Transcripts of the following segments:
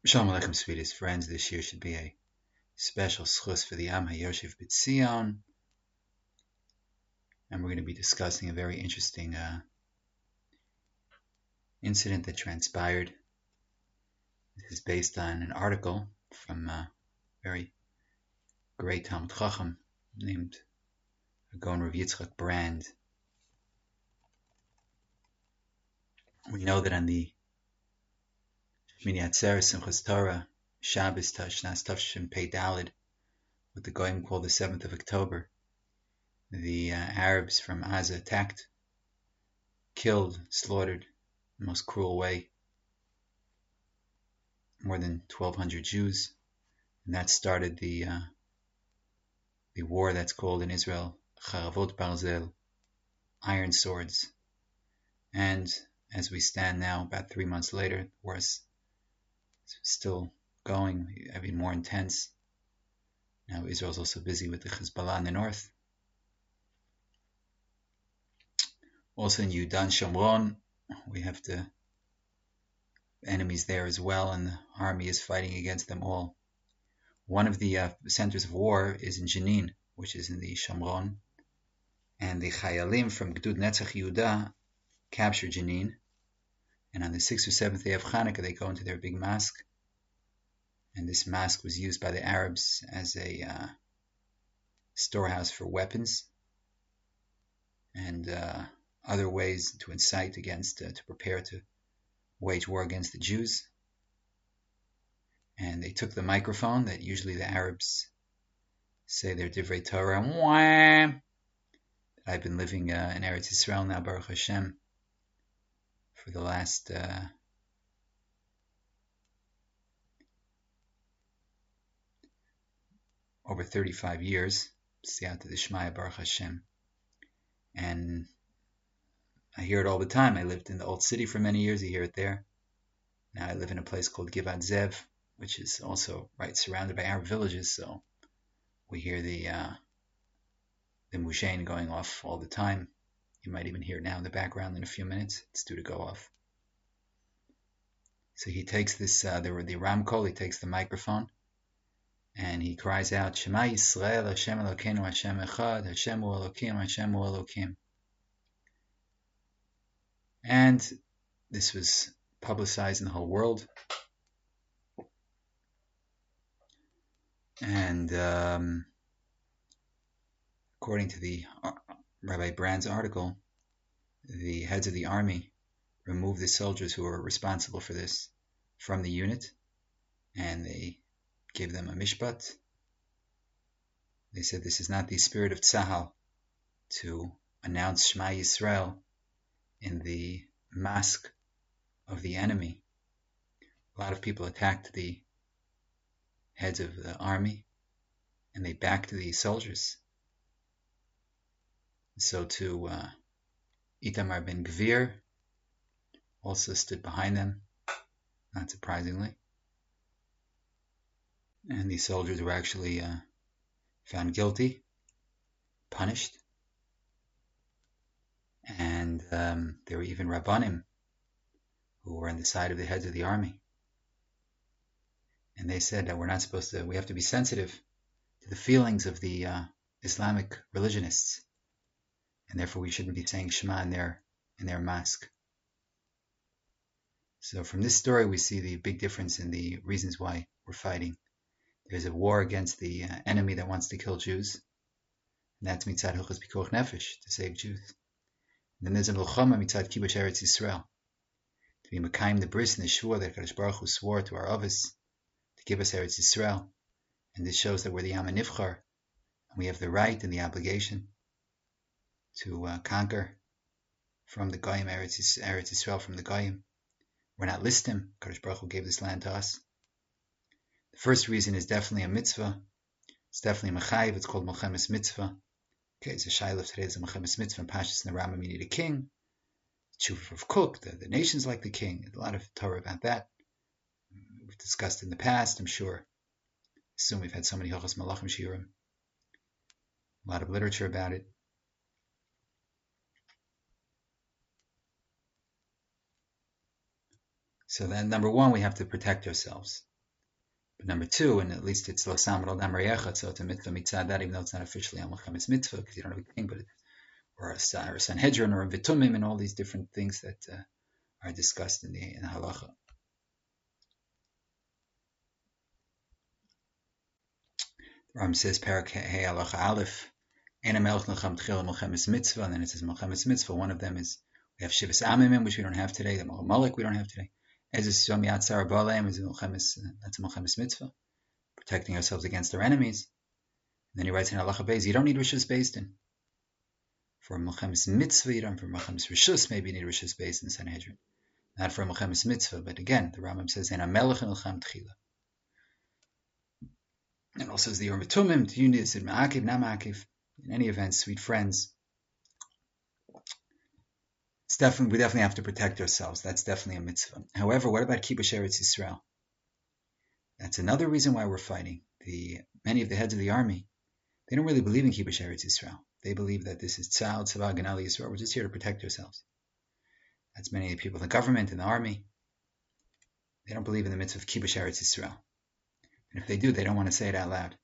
Shalom Aleichem, sweetest friends. This year should be a special schus for the Am HaYoshev B'Tzion, and we're going to be discussing a very interesting incident that transpired. This is based on an article from a very great Talmid Chacham named Gaon Rav Yitzchak Brand. We know that on the Shmini Atzeres Simchas Torah, Shabbos Tashnas Tavshin Pei Daled, what the Goyim call the 7th of October, the Arabs from Gaza attacked, killed, slaughtered, in the most cruel way, more than 1,200 Jews, and that started the war that's called in Israel Charavot Barzel, Iron Swords. And as we stand now, about 3 months later, the war is still going, even more intense. Now Israel's also busy with the Hezbollah in the north. Also in Yudan Shomron, we have the enemies there as well, and the army is fighting against them all. One of the centers of war is in Jenin, which is in the Shomron, and the Chayalim from Gdud Netzach Yehuda capture Jenin, and on the 6th or 7th day of Hanukkah they go into their big mosque, and this mosque was used by the Arabs as a storehouse for weapons and other ways to incite against, to prepare to wage war against the Jews. And they took the microphone that usually the Arabs say their Divrei Torah. I've been living in Eretz Yisrael now, Baruch Hashem, for the last over 35 years, Siyata D'Shmaya, Baruch Hashem. And I hear it all the time. I lived in the Old City for many years. You hear it there. Now I live in a place called Givat Zev, which is also right surrounded by Arab villages. So we hear the Mushain going off all the time. You might even hear it now in the background in a few minutes. It's due to go off. So he takes this, the Ramkol, he takes the microphone, and he cries out, Shema Yisrael, Hashem Elokeinu, Hashem Echad, Hashem Hu Elokim, Hashem Hu Elokim. And this was publicized in the whole world. And according to the Rabbi Brand's article, the heads of the army removed the soldiers who were responsible for this from the unit, and they gave them a mishpat. They said this is not the spirit of Tzahal to announce Shema Yisrael in the mosque of the enemy. A lot of people attacked the heads of the army, and they backed the soldiers. So too, Itamar ben Gvir also stood behind them, not surprisingly. And these soldiers were actually found guilty, punished, and there were even Rabbanim who were on the side of the heads of the army. And they said that we have to be sensitive to the feelings of the Islamic religionists, and therefore we shouldn't be saying Shema in their mosque. So from this story we see the big difference in the reasons why we're fighting. There's a war against the enemy that wants to kill Jews, and that's mitzad hilchos pikuach nefesh, to save Jews. And then there's a milchama mitzad kibush Eretz Yisrael, to be mekayim the bris and the shvur that Kadosh Baruch Hu swore to our avos to give us Eretz Yisrael. And this shows that we're the Am HaNivchar, and we have the right and the obligation to conquer from the Goyim, Eretz Yisrael from the Goyim. We're not listim. Kadosh Baruch Hu gave this land to us. The first reason is definitely a mitzvah. It's definitely a mechayiv. It's called Melchemes Mitzvah. Okay, it's a shaila today. It's a Melchemes Mitzvah. In Pashas and the Rambam, you need a king. Tshuva of Cook. The nations like the king. A lot of Torah about that. We've discussed in the past, I'm sure. Assume we've had so many Hilchos Malachim Shiurim. A lot of literature about it. So then, number one, we have to protect ourselves. But number two, and at least it's Lo Samar Al Dam Reyecha, so it's a mitzvah mitzad that, even though it's not officially a Milchemes mitzvah, because you don't have a king, but or a Sanhedrin, or a Vitumim, and all these different things that are discussed in the halacha. The Ram says, Parak Hey Halacha Aleph, Ena Melech Nilcham Tchila Milchemes Mitzvah, and then it says Milchemes Mitzvah. One of them is, we have Shivas Amimim, which we don't have today, the Malach we don't have today. Ezes Yom Yatzar Balaam is Milchemes, that's a Milchemes Mitzvah, protecting ourselves against our enemies. And then he writes in Halacha Beis, you don't need Rishus Beis Din. For Milchemes Mitzvah, you don't. For Milchemes Rishus, maybe you need Rishus Beis Din Sanhedrin. Not for Milchemes Mitzvah, but again, the Rambam says, Ena Melech Nilcham Tchila. And also as the Yom Tumim, do you need it Ma'akiv, not Ma'akiv? In any event, sweet friends, we definitely have to protect ourselves. That's definitely a mitzvah. However, what about Kibush Eretz Yisrael? That's another reason why we're fighting. Many of the heads of the army, they don't really believe in Kibush Eretz Yisrael. They believe that this is Tzal, Tzava, Ganali Yisrael. We're just here to protect ourselves. That's many people in the government, in the army. They don't believe in the mitzvah of Kibush Eretz Yisrael. And if they do, they don't want to say it out loud.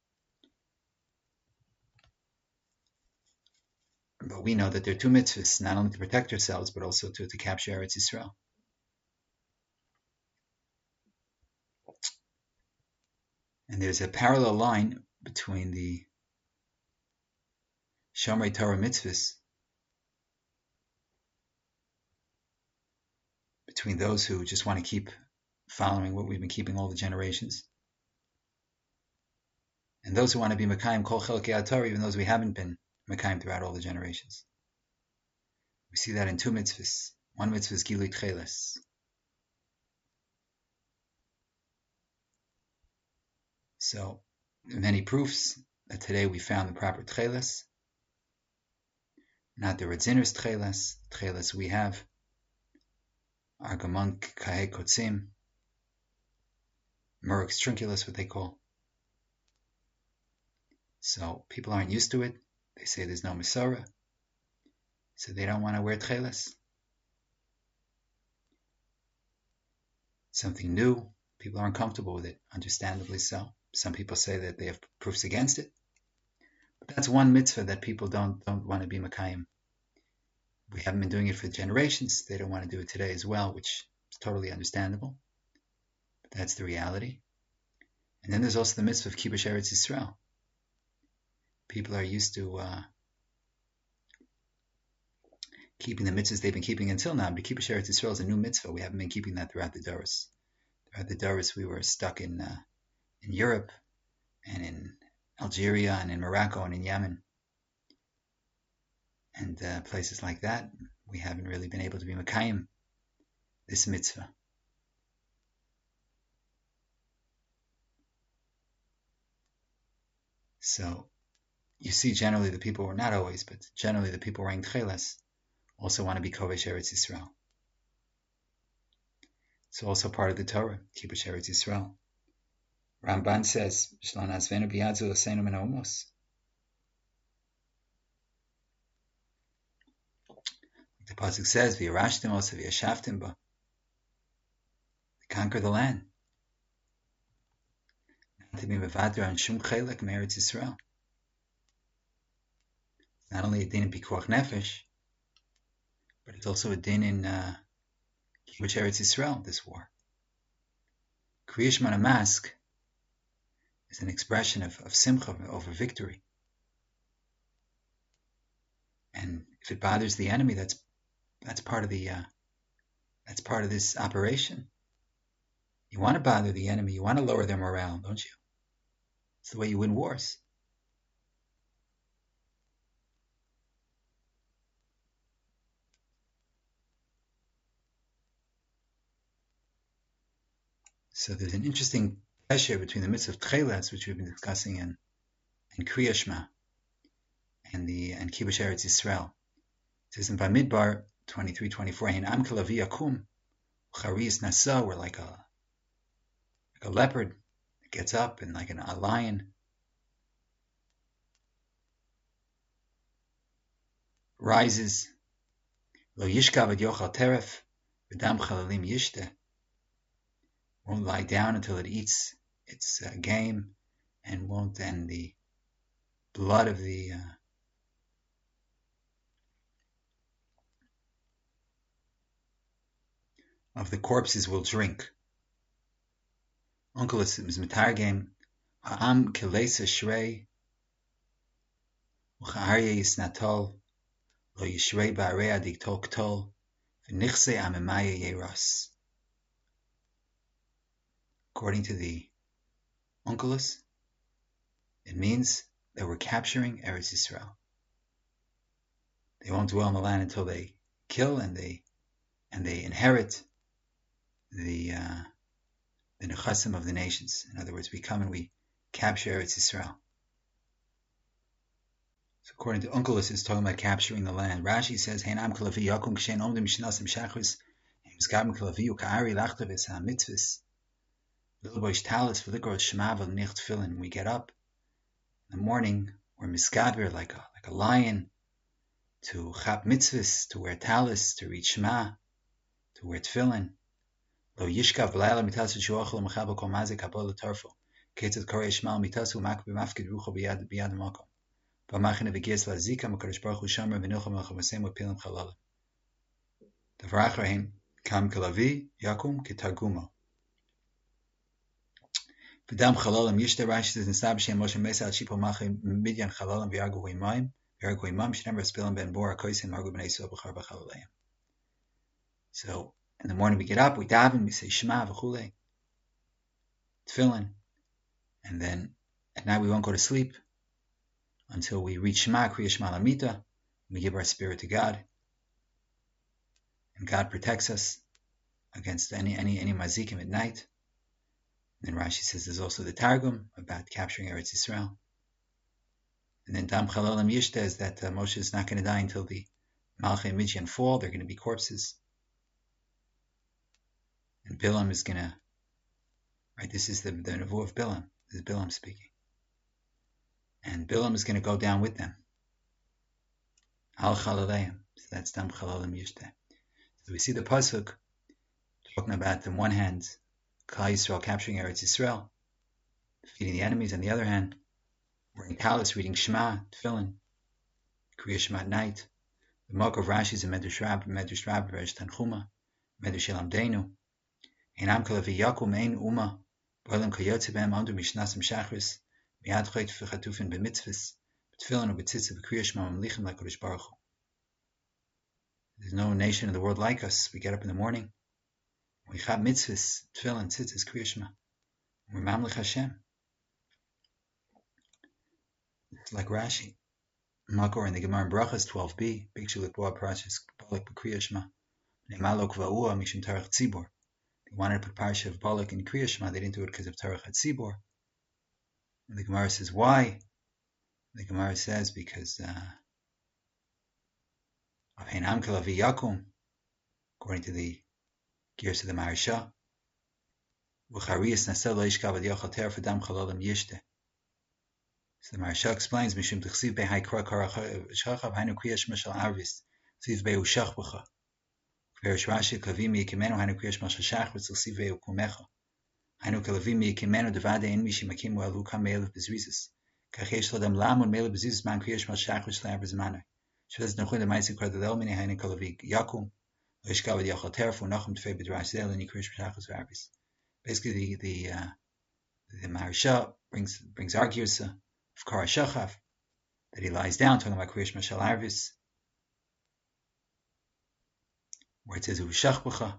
But we know that there are two mitzvahs, not only to protect ourselves, but also to capture Eretz Yisrael. And there's a parallel line between the Shomrei Torah mitzvahs, between those who just want to keep following what we've been keeping all the generations, and those who want to be Mekayim Kol Chelkei HaTorah, even those we haven't been Mekayim throughout all the generations. We see that in two mitzvahs. One mitzvah is Gilui Tcheles. So, many proofs that today we found the proper Tcheles. Not the Radzinner's Tcheles. Tcheles we have are Gamon Kahei Kotzim, Murux Trunculus, what they call. So, people aren't used to it. They say there's no Masorah, so they don't want to wear Tcheles. Something new, people aren't comfortable with it, understandably so. Some people say that they have proofs against it. But that's one mitzvah that people don't want to be Mekayim. We haven't been doing it for generations. They don't want to do it today as well, which is totally understandable. But that's the reality. And then there's also the mitzvah of Kibush Eretz Yisrael. People are used to keeping the mitzvahs they've been keeping until now. But Kibush Eretz Yisrael is a new mitzvah. We haven't been keeping that throughout the Doros. Throughout the Doros, we were stuck in Europe and in Algeria and in Morocco and in Yemen and places like that. We haven't really been able to be Mekayim this mitzvah. So you see generally the people, or not always, but generally the people wearing Tcheles also want to be Kovesh Eretz Yisrael. It's also part of the Torah, Kibush Eretz Yisrael. Ramban says, the pasuk says, "V'yarashtem osa v'yashaftem ba." Conquer the land. Not to be mevater on shum chelek me'eretz Yisrael. Not only a din in pikuach nefesh, but it's also a din in Kibush Eretz Yisrael, this war. Kriyash Manamask is an expression of simcha over victory. And if it bothers the enemy, that's part of this operation. You want to bother the enemy, you want to lower their morale, don't you? It's the way you win wars. So there's an interesting pressure between the mitzvah of Tcheles, which we've been discussing, and Kriya Shema, and Kibush Eretz Yisrael. It says in Bamidbar 23:24, "Hin am kalavi yakum, charis nasa." We're like a leopard that gets up, and like a lion rises. Lo yishkav ad yochal teref, v'dam chalalim yishte. Won't lie down until it eats its game, and the blood of the corpses will drink. Onkelos is mitargem ha'am kelesa shrei u'cha'arye yisnatol lo yishrei ba'arei adiktok tol v'nichse amemaya yeras. According to the Onkelos, it means that we're capturing Eretz Yisrael. They won't dwell in the land until they kill and they inherit the nechasim of the nations. In other words, we come and we capture Eretz Yisrael. So according to Onkelos, it's talking about capturing the land. Rashi says, "Heinam kalavi yakum kshen omdim shnasim shachris himskabim kalavi ukaari lachtavis ha-mitzvahs lilboish talis v'likor shema v'nicht tefillin." We get up in the morning, we're miskaber like a lion, to chap mitzvahs, to wear talis, to read shema, to wear tefillin. Lo yishkav b'layla mitasu shuachol l'mechabel kol mazik habol l'torfo ketzad korei shema mitasu mak b'mafkid rucho b'yad makom v'machine v'giz l'azika m'kadosh baruch hu shomer v'nilchom l'chavasem v'pilim chalalim davar achrein kam kalavi yakum k'targumo v'dam chalalim yishter. Rashi says nistab b'shem Moshe mesa al shipo machi midyan chalalim v'yargu imam shnemer spilim ben bor hakoysim margu b'nei Yisrael b'char b'chalaleim. So in the morning we get up, we daven, we say Shema v'chulei, tefillin, and then at night we won't go to sleep until we read Shema, Kriya Shema Lamita. We give our spirit to God, and God protects us against any mazikim at night. And then Rashi says there's also the Targum about capturing Eretz Yisrael. And then Dam Chalalim Yishta is that Moshe is not going to die until the Malchei Midian fall. They're going to be corpses. And Bilam is going to, right, this is the Nevuah of Bilam. This is Bilam speaking. And Bilam is going to go down with them. Al Chalaleim. So that's Dam Chalalim Yishte. So we see the Pasuk talking about, on one hand, Klal Yisrael capturing Eretz Yisrael, defeating the enemies. On the other hand, wearing talis, reading Shema, Tefillin, Kriya Shema at night. The Mok of Rashi is a Medrash Rabbah, Resh Tanchuma, Medrash Elamdeinu. Einam kalavi yakum ein uma, boilim kayotze b'hem andu mishnasim shachris, miad choyt v'chatufin b'mitzvahs, b'tefillin u'b'tzitzah v'kriya shema mamlichim l'kadosh baruch hu. There's no nation in the world like us. We get up in the morning, we chab mitzvahs, tefillin, tzitzahs, kriya shema, we're mamlich Hashem. It's like Rashi, Makor in the Gemara in Brachas 12b, Big Shulik Boa Parashas Balak b'kriya shema, ne'malok va'ua mishum tarach tzibor. They wanted to put Parsha of Balak in Kriya Shema. They didn't do it because of Tarach HaTzibor. And the Gemara says, why? The Gemara says, because of Heinam Kalavi Yakum, according to the gears of the Maharsha. V'chariyas nasel lo yishkav ad yochal ter f'dam chalalim yishte. So the Maharsha explains, Mishum t'chsiv be'hai kra shachav hainu Kriya Shema shal arvis, tziv be'u shach b'cha. Perish Rashi klavim yikimenu hainu kriya shema shel shachris l'sivei ukumecha. Hainu klavim yikimenu devade in mishi makimu elu kam me'elev bezrizis. Kachesh l'adam lamun me'elev bezrizis man kriya shema shel shachris l'ar b'zmanai. Shez nechun the ma'aseh kar d'lel mini hainu kalavi yakum lo yishkav ad yachal terfu nachum tefei b'drash zel and kriya shema shachris v'arvis. Basically, the Maharsha brings argues of Kara Shachav that he lies down talking about kriya shema shel arvis, where it says Ushach b'cha.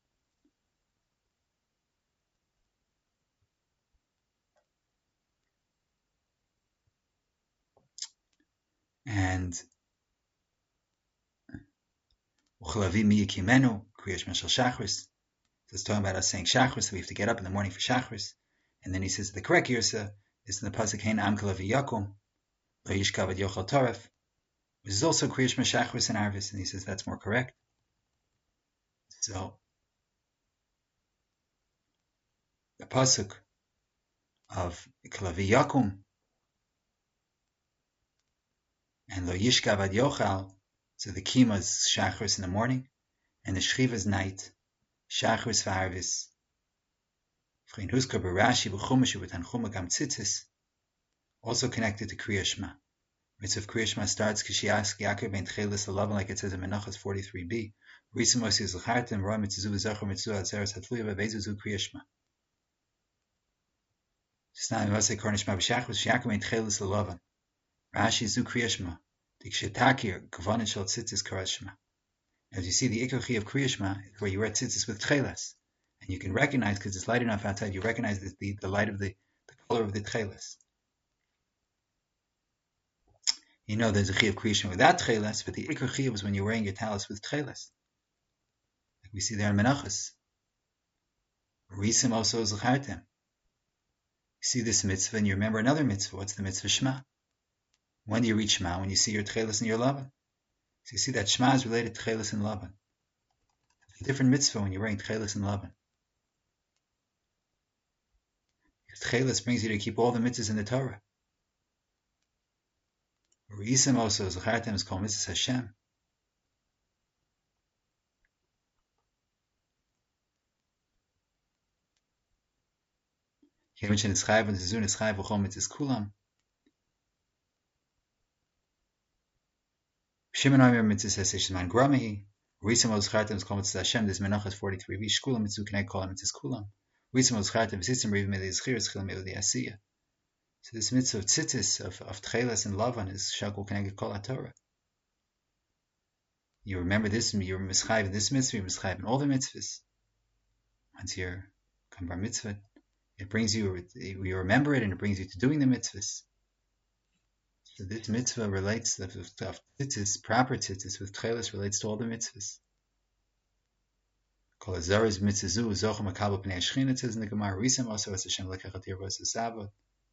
And Uchalavi mi yikimenu Kriya Shema shel Shachris. So it's talking about us saying Shachris, so we have to get up in the morning for Shachris. And then he says the correct Yirsa is in the pasuk Hein Am Kalavi Yakum Lo Yishkav Ad Yochal Toref, which is also Kriya Shema Shachris and Arvis, and he says that's more correct. So the pasuk of Kalavi Yakum and Lo Yishkav Ad Yochal, so the Kima is Shachris in the morning, and the Shchiva is night, Shachris v'Arvis Also connected to Kriya Shema. Mitzvah of Kriya Shema starts Kishiask Yaakov ben Tchelis Alavan, like it says in Menachos 43b. Risamos is Zachartim, Roy Mitzu Zachar Mitzu Atzeres Hatluya Bebezuzu Kriya Shema. Snai Vase Kornishma B'Shachos Yaakov ben Tchelis Alavan. Rashi Zu Kriya Shema. Dikshetakir Kavanin Shal Tzitzis Karas Shema. As you see, the Ikochi of Kriya Shema is where you read Tzitzis with Tchelis. And you can recognize, because it's light enough outside, you recognize the light of the color of the Tchelis. You know there's a Chi of Kriya Shema without Tchelis, but the Ikar Chi was when you're wearing your talis with Tchelis. Like we see there in Menachos. Risim also Zachartem. You see this mitzvah and you remember another mitzvah. What's the mitzvah Shema? When do you read Shema? When you see your Tchelis and your Lavan. So you see that Shema is related to Tchelis and Lavan. It's a different mitzvah when you're wearing Tchelis and Lavan. Because Tchelis brings you to keep all the mitzvahs in the Torah. Risim also Zachartem is called mitzvah Hashem. Here mentioned it's Chayv and Zizun, it's Chayv v'chol mitzvahs kulam. Shimon Omer mitzvah Shishman Gramahi. Risim Zachartem is called mitzvah Hashem. There's Menachos 43b. Shkulam mitzvah Knei Kol mitzvahs kulam. Risim Zachartem V'sisim Riv Meli Zchir Zchil Meli Asiyah. So this mitzvah of tzitzis, of Tcheles and Lavan is Shakul Keneged Kol HaTorah. You remember this, you're mischayv in this mitzvah, you're mischayv in all the mitzvahs. Once you're come bar mitzvah, it brings you, you remember it and it brings you to doing the mitzvahs. So this mitzvah relates, of tzitzis, proper tzitzis with Tcheles relates to all the mitzvahs. Kol Azara's mitzvah Zochem HaKabel Pnei Shechin, it says in the Gemara, Risam also as Hashem Lekechatir Vos Savot.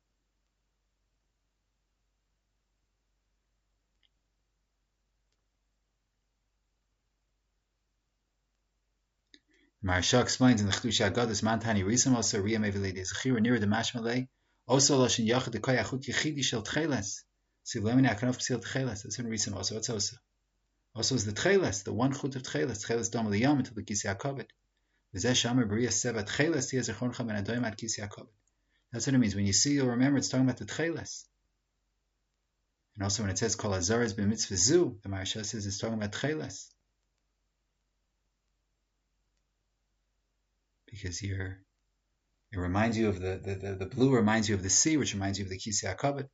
Maharsha explains in the Chedusha Agados Mantani Risam also Riyam Evelid Zechira near the Mashmalei also Loshin Yachid the Koyachut Yechidi Shel Tcheles. See Lemina Akanof Psil Tcheles. That's in Risam also. It's also is the Tcheles, the one chut of Tcheles. Tcheles Dom Liyam until the Kisi Hakavod. V'zeh Shamer B'Riya Seva Tcheles Tia Zechoncha Ben Adoyim Ad Kisi Hakavod. That's what it means. When you see, you'll remember it's talking about the Tcheles. And also when it says Kol Azaras B'Mitzvah Zu, the Maharsha says it's talking about Tcheles. Because it reminds you of the blue reminds you of the sea, which reminds you of the Kisi HaKavod.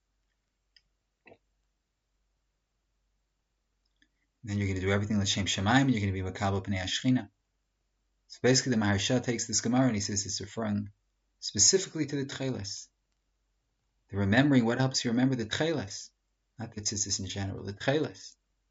Then you're going to do everything L'Shem Shamayim, and you're going to be Makabel Pnei Ashchina. So basically the Maharsha takes this Gemara and he says it's referring specifically to the Tcheles. The remembering, what helps you remember the Tcheles? Not the Tzitzis in general, the Tcheles.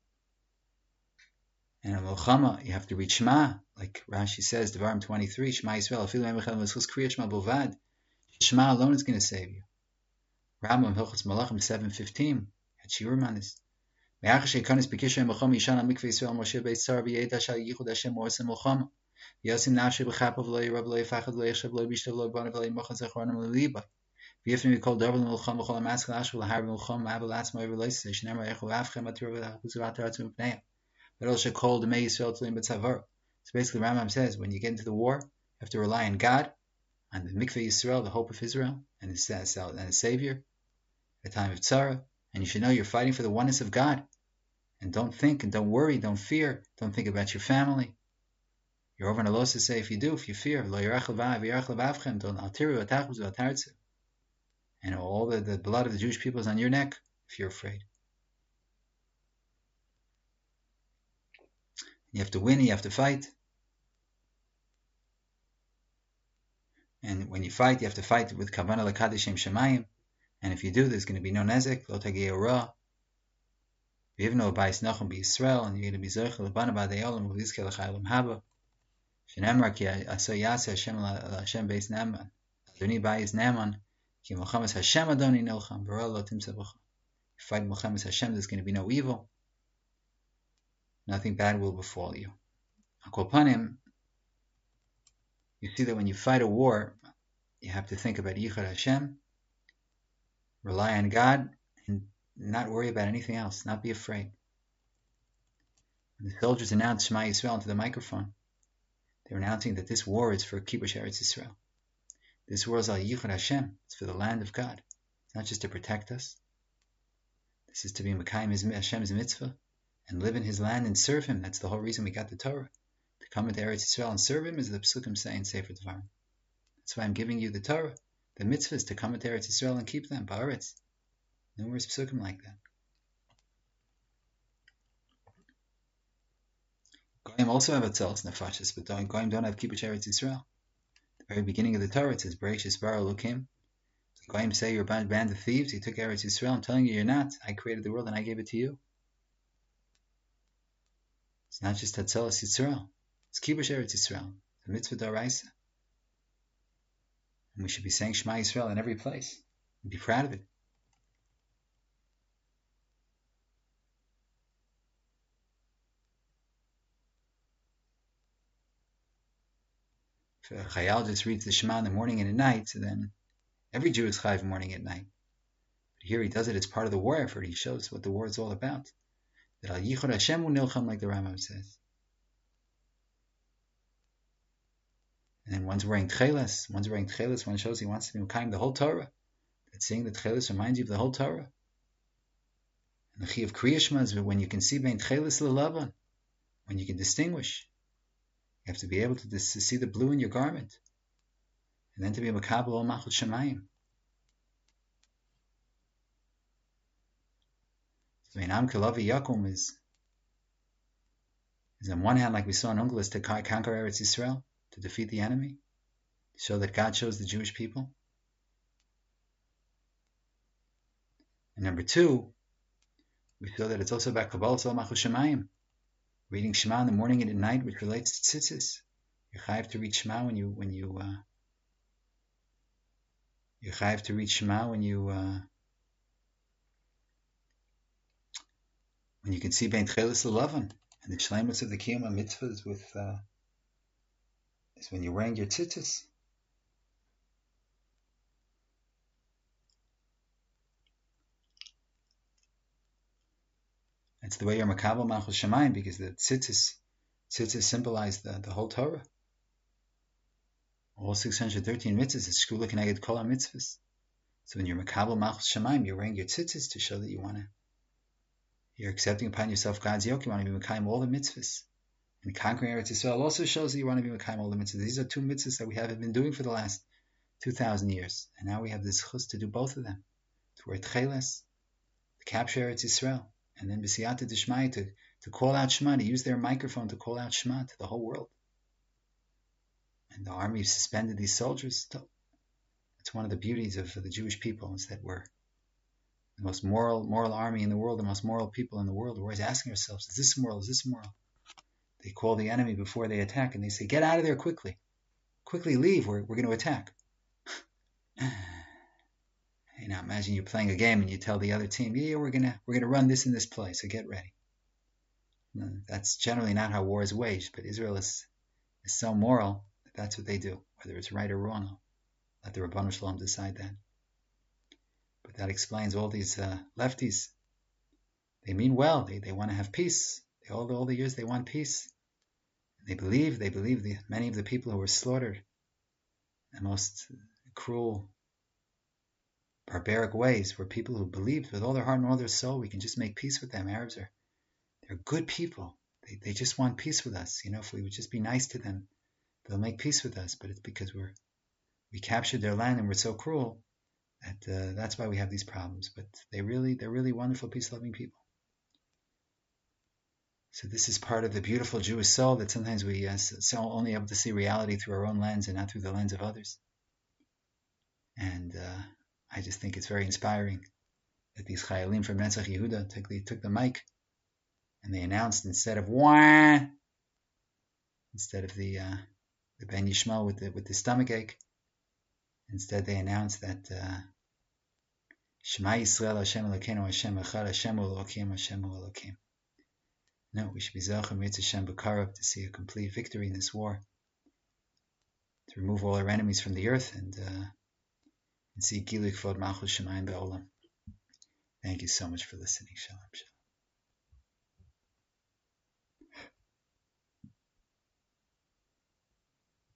And in Milchama, you have to read Shema, like Rashi says, Devarim 23, Shema Yisrael, Afilu Emechel Meschus Kriya Shema Bovad. Shema alone is going to save you. Rambam Hilchos Malachim 7:15, at Shiur Manis. Me'achas sheikanis b'kisher Milchama Yishan al Mikveh Yisrael Moshe Beit Sar v'yeda shal yichud Hashem mo'aseh Milchama. V'yasim nafshe b'chapav lo yirav lo yifachad lo yechshav lo yibishtav lo yibanav lo yimachad zechronim lo yibay. V'yifnim yikol davar l'Milchama v'chol ha'matzkel ashkel l'har b'Milchama ma'avel atzmo yivir lo yisrael shenemar echo v'afchem atir v'achuz v'ataratzim v'pneiam. But also called the Mei Yisrael Tzilim B'Tzavar. So basically, Rambam says when you get into the war, you have to rely on God, on the Mikveh Yisrael, the hope of Israel, and His Savior, at the time of Tzara. And you should know you're fighting for the oneness of God. And don't think and don't worry, don't fear, don't think about your family. You're over in Allah to say if you fear, Lo Yerach Levav, Yerach Levavchem, don't altiru, atachuz, atartzu. And all the blood of the Jewish people is on your neck if you're afraid. You have to win, you have to fight. And when you fight, you have to fight with Kavanah L'Kadosh Shem Shemayim. And if you do, there's going to be no nezek, Lo Tagei Ra. You have no Bais Nachum B'Yisrael, and you're going to be Zoch L'Bana B'Adei Olam V'Yizke L'Chayim Haba. Shenemar Ki Asa Yaseh Hashem L'Hashem Beis Naaman. Adoni Bais Naaman. Ki Melchamas Hashem Adoni Nilcham. B'Ra Lo Timtzeh B'cha. You fight Melchamas Hashem, there's going to be no evil. Nothing bad will befall you. Akopanim, you see that when you fight a war, you have to think about Yichud Hashem, rely on God, and not worry about anything else, not be afraid. When the soldiers announced Shema Yisrael into the microphone, they were announcing that this war is for Kibush Eretz Yisrael. This world is al Yichud Hashem. It's for the land of God. It's not just to protect us. This is to be Mekayim Hashem's mitzvah and live in His land and serve Him. That's the whole reason we got the Torah. To come into Eretz Yisrael and serve Him, as the Psukim say in Sefer Devarim. That's why I'm giving you the Torah. The mitzvah is to come into Eretz Yisrael and keep them. Ba'aretz. Numerous Psukim like that. Goyim also have Atzelos Nefashis, but Goyim don't have Kibbutz Eretz Yisrael. At the very beginning of the Torah, it says, Bereshis bara Elokim. Goyim say you're a band of thieves, you took Eretz Yisrael. I'm telling you, you're not. I created the world and I gave it to you. It's not just Atzelos Yisrael. It's Kibbutz Eretz Yisrael. It's a mitzvah d'oraisa. And we should be saying Shema Yisrael in every place. And be proud of it. If a Chayal just reads the Shema in the morning and at night, then every Jew is chayav morning and night. But here he does it as part of the war effort. He shows what the war is all about. That al Yichud Hashem hu nilcham, like the Rambam says. And then one's wearing tcheles. One shows he wants to be mekayim the whole Torah. That saying the tcheles reminds you of the whole Torah. And the chi of Kriya Shema is when you can see bein tcheles lelavan, when you can distinguish. You have to be able to see the blue in your garment. And then to be a makabel ol malchut shemayim. So Einam Kelavi Yakum is on one hand, like we saw in Ungelis, to conquer Eretz Yisrael, to defeat the enemy, to show that God chose the Jewish people. And number two, we feel that it's also about Kabbalah Ol Malchut Shemayim, reading Shema in the morning and at night, which relates to tzitzis. You're chayav to read Shema when you you're chayav to read Shema when you can see bein tcheles lelavan, and the shleimus of the kiyum mitzvahs with is when you're wearing your tzitzis. That's the way you're makabel malchus shemayim, because the tzitzis symbolize the whole Torah. All 613 mitzvahs is shkula keneged kol mitzvahs. So when you're makabel malchus shemayim, you're wearing your tzitzis to show that you're accepting upon yourself God's yoke. You want to be mekayim all the mitzvahs. And conquering Eretz Yisrael also shows that you want to be mekayim all the mitzvahs. These are two mitzvahs that we haven't been doing for the last 2,000 years. And now we have this chus to do both of them. To wear tcheles, to capture Eretz Yisrael. And then b'siyata d'shmai, to call out Shema, to use their microphone to call out Shema to the whole world. And the army suspended these soldiers. It's one of the beauties of the Jewish people, is that we're the most moral army in the world, the most moral people in the world. We're always asking ourselves, is this moral? Is this moral? They call the enemy before they attack, and they say, get out of there quickly. Quickly leave, we're going to attack. Imagine you're playing a game and you tell the other team, yeah, we're gonna run this in this play, so get ready. No, that's generally not how war is waged, but Israel is so moral that that's what they do, whether it's right or wrong. Let the Rabbanu Shalom decide that. But that explains all these lefties. They mean well. They want to have peace. All the years they want peace. They believe many of the people who were slaughtered in the most cruel, barbaric ways were people who believed with all their heart and all their soul we can just make peace with them. Arabs they're good people. They just want peace with us. If we would just be nice to them, they'll make peace with us. But it's because we captured their land and we're so cruel that that's why we have these problems. But they're really wonderful, peace-loving people. So this is part of the beautiful Jewish soul that sometimes we only able to see reality through our own lens and not through the lens of others. And I just think it's very inspiring that these Chayalim from Netzach Yehuda took the mic and they announced, instead of wah, instead of the Ben Yishmael with the stomach ache, instead they announced that Shema Yisrael Hashem Elokeinu Hashem Echad Hashem Elokim Hashem Elokim. No, we should be Zocher Mitzvah Hashem B'Karab to see a complete victory in this war, to remove all our enemies from the earth and see Gilui Kvod Malchus Shemayim Be'olam. Thank you so much for listening. Shalom. Shalom.